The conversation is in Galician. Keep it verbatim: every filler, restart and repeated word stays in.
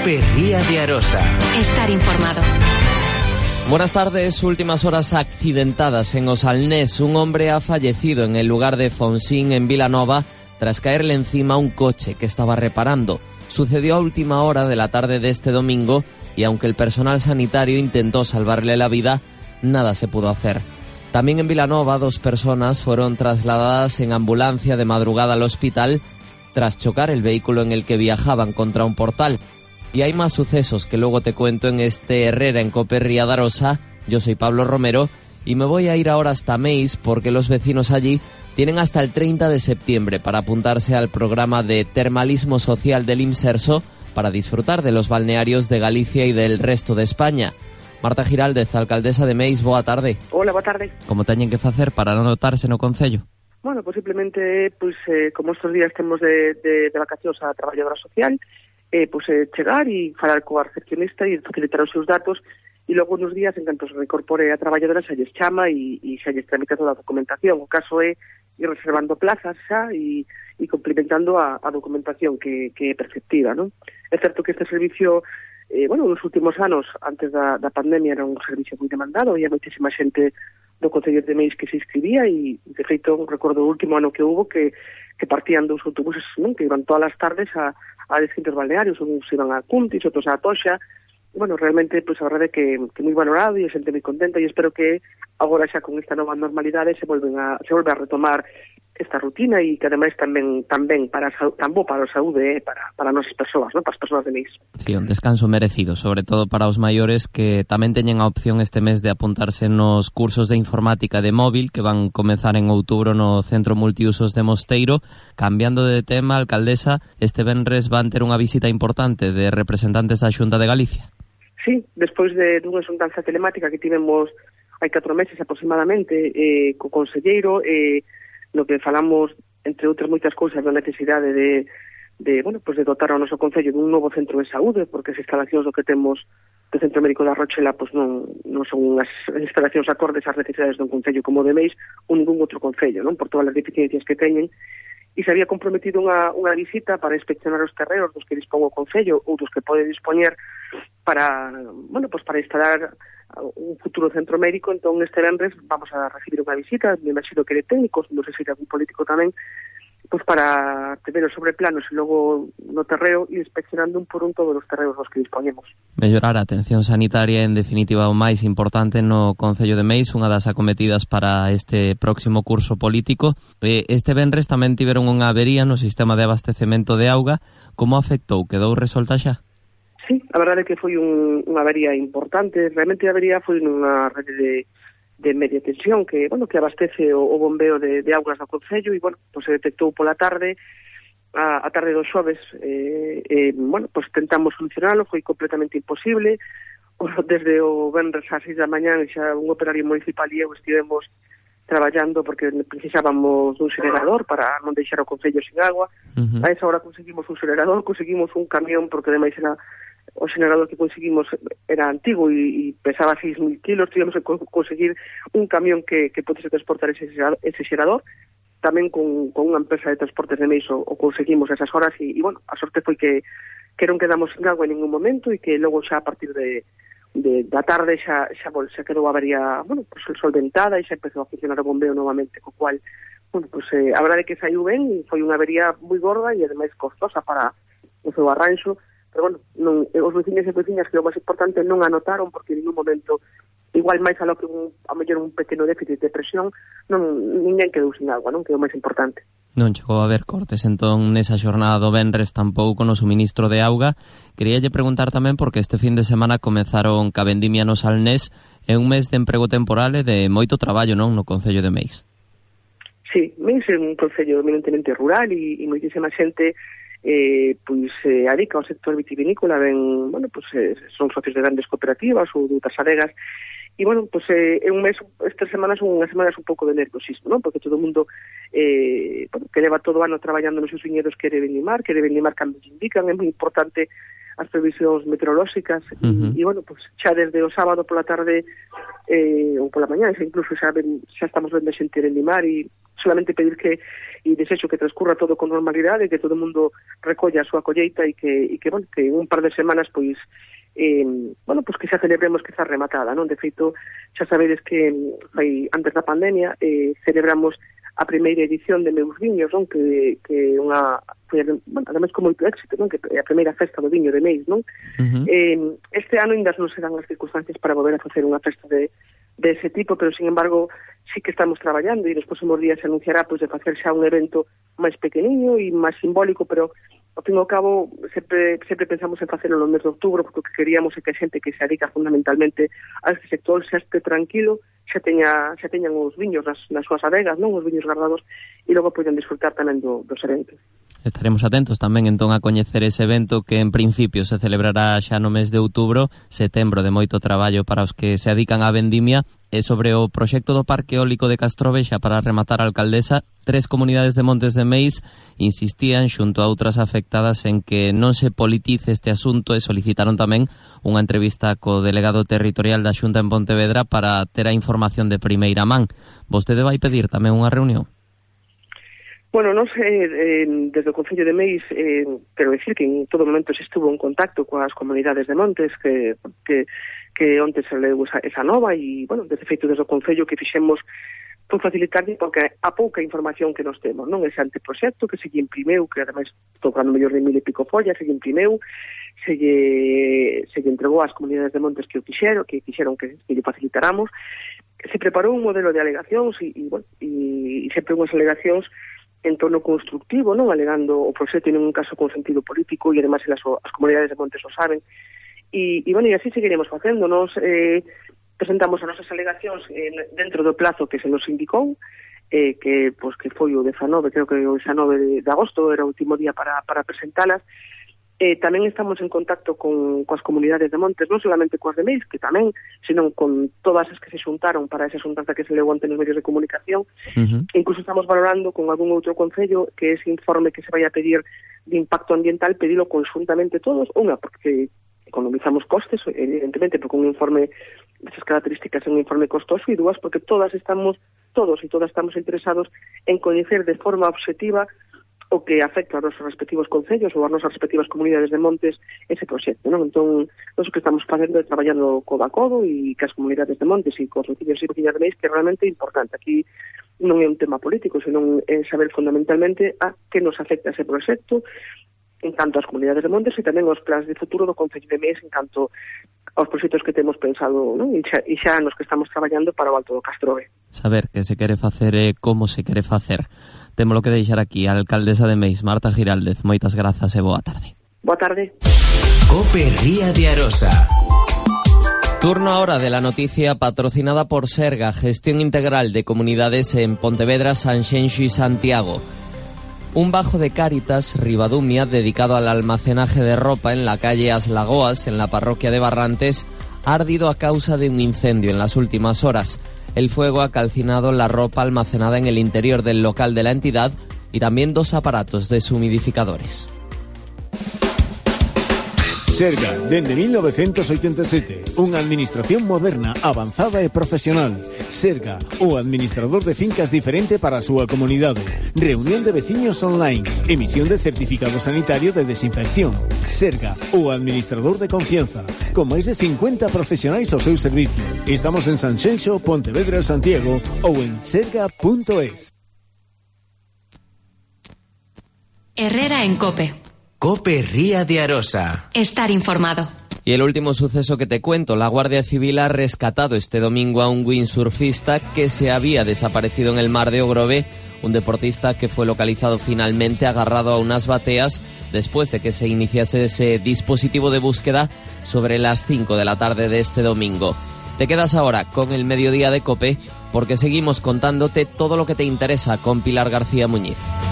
Cope Ría de Arosa. Estar informado. Buenas tardes. Últimas horas accidentadas en Osalnés. Un hombre ha fallecido en el lugar de Fonsín, en Vilanova, tras caerle encima un coche que estaba reparando. Sucedió a última hora de la tarde de este domingo y aunque el personal sanitario intentó salvarle la vida, nada se pudo hacer. También en Vilanova, dos personas fueron trasladadas en ambulancia de madrugada al hospital tras chocar el vehículo en el que viajaban contra un portal. Y hay más sucesos que luego te cuento en este Herrera en Cope Ría de Arosa. Yo soy Pablo Romero y me voy a ir ahora hasta Meis porque los vecinos allí tienen hasta el treinta de septiembre para apuntarse al programa de termalismo social del IMSERSO para disfrutar de los balnearios de Galicia y del resto de España. Marta Giraldez, alcaldesa de Meis, boa tarde. Hola, boa tarde. Como teñen que facer para non notarse no concello? Bueno, pues simplemente, pues, eh, como estos días temos de, de, de vacacións a traballadora social, eh, pues eh, chegar e falar coa recepcionista e facilitar os seus datos e logo nos días, en canto se reincorpore a traballadora, xa lles chama e, e xa lles tramita toda a documentación. O caso é ir reservando plazas xa e, e complementando a, a documentación que, que é perceptiva, non? É certo que este servicio, eh, bueno, nos últimos anos, antes da, da pandemia, era un servicio moi demandado e hai moitísima xente do Concello de Meis que se inscribía e, de feito, recordo o último ano que hubo que, que partían dos autobuses, non? Que iban todas as tardes a, a distintos balnearios, uns iban a Cuntis, outros a Toxa. E, bueno, realmente, pues, a verdade que, que moi valorado e a xente moi contenta e espero que agora xa con esta nova normalidade se volven a, se volve a retomar esta rutina e que ademais tamén tamén para tan bo para a saúde, eh, para para as nosas persoas, ¿no? Para as persoas de Meis. Sí, un descanso merecido, sobre todo para os maiores que tamén teñen a opción este mes de apuntarse nos cursos de informática de móvil que van comezar en outubro no Centro Multiusos de Mosteiro. Cambiando de tema, alcaldesa, este venres van ter unha visita importante de representantes da Xunta de Galicia. Sí, despois de dunha xuntanza telemática que tivemos hai catro meses aproximadamente eh, co conselleiro, eh, no que falamos, entre outras moitas cousas, da necesidade de, de, bueno, pues de dotar ao noso concello dun novo centro de saúde, porque as instalacións do que temos do Centro Médico da Rochela pues non, non son unhas instalacións acordes ás necesidades dun concello como de Meis ou ningún outro concello, non? Por todas as deficiencias que teñen. E se había comprometido unha, unha visita para inspeccionar os terreos dos que dispón o concello ou dos que pode dispoñer para, bueno, pues para instalar un futuro centro médico. Entón este venres vamos a recibir unha visita, me imagino que de técnicos, non sei se de algún político tamén, pues para tener os sobreplanos e logo no terreo e inspeccionando un por un todos os terreos dos que dispoñemos. Mellorar a atención sanitaria, en definitiva, o máis importante no Concello de Meis, unha das acometidas para este próximo curso político. Este venres tamén tiveron unha avería no sistema de abastecemento de auga. Como afectou? Quedou resolta xa? Sí, a verdade é que foi un, unha avería importante. Realmente a avería foi nunha rede de, de media tensión que, bueno, que abastece o, o bombeo de, de augas do Concello e, bueno, pues se detectou pola tarde, a, a tarde dos xoves, eh, eh, bueno, pues tentamos solucionalo, foi completamente imposible. Desde o venres ás seis da mañán xa un operario municipal e eu estivemos traballando porque precisábamos un xenerador para non deixar o Concello sin agua. Uh-huh. A esa hora conseguimos un xenerador, conseguimos un camión, porque ademais era o xenerador que conseguimos era antigo e, e pesaba seis mil kilos, tivemos que conseguir un camión que, que podese transportar ese, ese xenerador, tamén con, con unha empresa de transportes de Meis o, o conseguimos esas horas e, e bueno, a sorte foi que, que non quedamos sin agua en ningún momento e que logo xa a partir de De, da tarde xa, xa, xa quedou a avería, bueno, pues, solventada e xa empezou a funcionar o bombeo novamente, co cual, bueno, pues, eh, a verdade é que saiu ben e foi unha avería moi gorda e ademais costosa para o seu arranxo, pero bueno, non, os veciños e veciñas que o máis importante non anotaron porque en un momento, igual máis a lo que un, a mellor un pequeno déficit de presión, non, ninguén quedou sin agua, non, que é o máis importante. Non chegou a haber cortes entón nesa xornada do venres tampouco no suministro de auga. Queríalle preguntar tamén porque este fin de semana comezaron ca vendimia no Salnés, é un mes de emprego temporal e de moito traballo, non, no Concello de Meis. Sí, Meis é un concello eminentemente rural e, e moitísima xente eh, pois se eh, adica ao sector vitivinícola, ben, bueno, pois eh, son socios de grandes cooperativas ou de outras adegas. E, bueno, pues, eh, é un mes, estas semanas son unhas semanas un pouco de nerviosismo, non? Porque todo o mundo eh, bueno, que leva todo o ano traballando nos seus viñedos quere venimar, quere venimar cando lle indican, é moi importante as previsións meteorolóxicas. Uh-huh. E, bueno, pues, xa desde o sábado pola tarde eh, ou pola mañá, xa incluso xa, ven, xa estamos vendo xente venimar e solamente pedir que e desexo que transcurra todo con normalidade, que todo o mundo recolla a súa colleita e que, e que, bueno, que en un par de semanas, pois, eh, bueno, pois que xa celebremos que está rematada, non? De feito, xa sabedes que foi antes da pandemia, eh, celebramos a primeira edición de Meus Viños, non? Que, que unha, foi, bueno, ademais con moito éxito, non? Que é a primeira festa do viño de Meis, non? Uh-huh. Eh, este ano ainda non se dan as circunstancias para volver a facer unha festa de de ese tipo, pero sin embargo sí que estamos traballando e nos próximos días se anunciará pois, de facer xa un evento máis pequeniño e máis simbólico, pero ao fin e ao cabo sempre, sempre pensamos en facelo no mes de outubro, porque o que queríamos é que a xente que se dedica fundamentalmente a este sector xa este tranquilo, xa teña xa teñan os viños nas, nas súas adegas, non, os viños gardados, e logo poden disfrutar tamén do, dos eventos. Estaremos atentos tamén entón a coñecer ese evento que en principio se celebrará xa no mes de outubro, setembro de moito traballo para os que se dedican á vendimia. E sobre o proxecto do Parque Eólico de Castrovexxa, para rematar a alcaldesa, tres comunidades de Montes de Meis insistían xunto a outras afectadas en que non se politice este asunto e solicitaron tamén unha entrevista co delegado territorial da Xunta en Pontevedra para ter a información de primeira man. Vostede vai pedir tamén unha reunión? Bueno, non sei, eh, desde o Concello de Meis, eh, quero decir que en todo momento se estuvo en contacto coas comunidades de Montes, que, que, que onte se leu esa, esa nova, e, bueno, desde feito desde o Concello que fixemos por facilitarlle, porque a pouca información que nos temos, non? Ese anteproxecto que se lle imprimeu, que ademais estou falando mellor de mil e pico follas, se lle imprimeu, se lle, se lle entregou ás comunidades de Montes que o quixeron, que quixeron que, que lle facilitáramos, se preparou un modelo de alegacións, e, e, bueno, e, e sempre unhas alegacións en torno constructivo, non alegando o proxecto en un caso con sentido político, e además as, as comunidades de Montes o saben. E, e bueno, e así seguiremos facendo. Nos eh, presentamos as nosas alegacións eh, dentro do plazo que se nos indicou, eh, que pues, que foi o dezanove, creo que o dezanove de, de agosto era o último día para, para presentalas. Eh, tamén estamos en contacto con coas comunidades de Montes, non solamente coas de Meis, que tamén, senón con todas as que se xuntaron para esa xuntanza que se leu ante nos medios de comunicación. Uh-huh. Incluso estamos valorando con algún outro concello que ese informe que se vai a pedir de impacto ambiental, pedilo conjuntamente todos, unha, porque economizamos costes, evidentemente, porque un informe desas características é un informe costoso, e dúas, porque todas estamos, todos e todas estamos interesados en coñecer de forma objetiva o que afecta aos nosos respectivos concellos ou ás nosas respectivas comunidades de Montes ese proxecto, non? Entón, nós o que estamos facendo é traballando codo a codo e que as comunidades de Montes e cos veciños e veciñas de Meis, que é realmente importante. Aquí non é un tema político, senón é saber fundamentalmente a que nos afecta ese proxecto en canto ás comunidades de Montes e tamén aos plans de futuro do Concello de Meis en canto aos proxectos que temos pensado, non? E xa, e xa nos que estamos traballando para o Alto do Castrove. Saber que se quere facer e como se quere facer. Temos que deixar aquí a alcaldesa de Meis, Marta Giraldez. Moitas grazas e boa tarde. Boa tarde. Cope Ría de Arosa. Turno ahora de la noticia patrocinada por Serga, gestión integral de comunidades en Pontevedra, Sanxenxo y Santiago. Un bajo de Cáritas, Ribadumia, dedicado al almacenaje de ropa en la calle As Lagoas, en la parroquia de Barrantes, ha ardido a causa de un incendio en las últimas horas. El fuego ha calcinado la ropa almacenada en el interior del local de la entidad y también dos aparatos deshumidificadores. Serga, dende mil novecientos oitenta e sete, unha administración moderna, avanzada e profesional. Serga, o administrador de fincas diferente para a súa comunidade. Reunión de veciños online, emisión de certificado sanitario de desinfección. Serga, o administrador de confianza, con máis de cincuenta profesionais ao seu servicio. Estamos en Sanxenxo, Pontevedra, Santiago ou en serga punto es. Herrera en Cope. Cope Ría de Arosa. Estar informado. Y el último suceso que te cuento, la Guardia Civil ha rescatado este domingo a un windsurfista que se había desaparecido en el mar de Ogrove, un deportista que fue localizado finalmente agarrado a unas bateas después de que se iniciase ese dispositivo de búsqueda sobre las cinco de la tarde de este domingo. Te quedas ahora con el mediodía de Cope porque seguimos contándote todo lo que te interesa con Pilar García Muñiz.